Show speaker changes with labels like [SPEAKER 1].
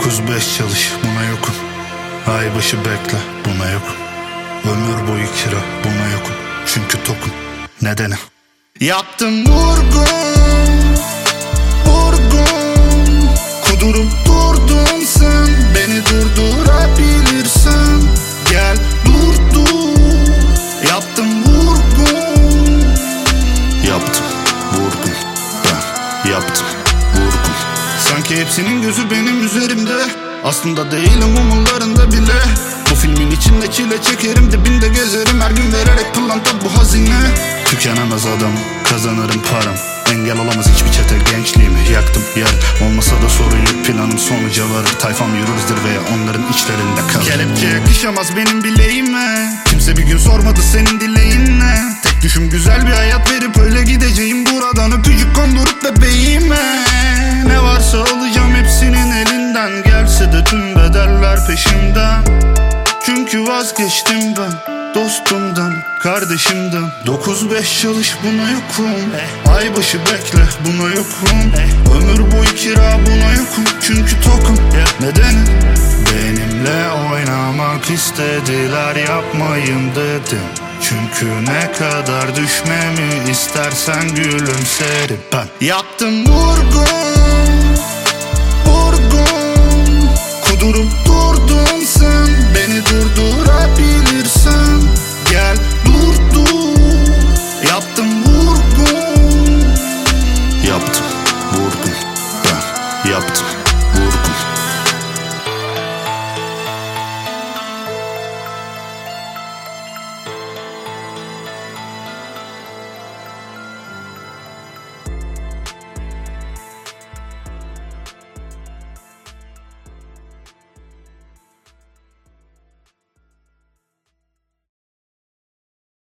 [SPEAKER 1] 9-5 çalış, buna yokum. Ay başı bekle, buna yokum. Ömür boyu kira, buna yokum. Çünkü tokum. Nedeni? Yaptım vurgun, vurgun. Kudurup durdun sen, beni durdurabilirsin. Gel durdur. Yaptım vurgun. Yaptım vurgun. Ben yaptım vurgun. Sanki hepsinin gözü benim üzerimde. Aslında değilim umurlarında bile. Bu filmin içinde çile çekerim, dibinde gezerim. Her gün vererek pırlanta bu hazine. Tükenemez adam, kazanırım param. Engel olamaz hiçbir çete gençliğimi. Yaktım yarın, olmasa da sorun yok. Planım sonuca varır, tayfam yürür zirveye. Onların içlerinde kalır. Kelepçe yakışamaz benim bileğime. Kimse bir gün sormadı senin dileğin ne. Tek düşüm güzel bir hayat verip öyle gideceğim. Buradan öpücük kondurup bebeğime. Ne varsa alacağım hepsinin elinden. Gelse de tüm bedeller peşimden. Çünkü vazgeçtim ben dostumdan, kardeşimden. 9-5 çalış, buna yokum. Ay başı bekle, buna yokum. Ömür boyu kira, buna yokum. Çünkü tokum. Nedeni? Benimle oynamak istediler, yapmayın dedim. Çünkü ne kadar düşmemi istersen gülümserim. Ben yaptım vurgun, vurgun. Kudurup durdun sen, beni durdurabilirsin.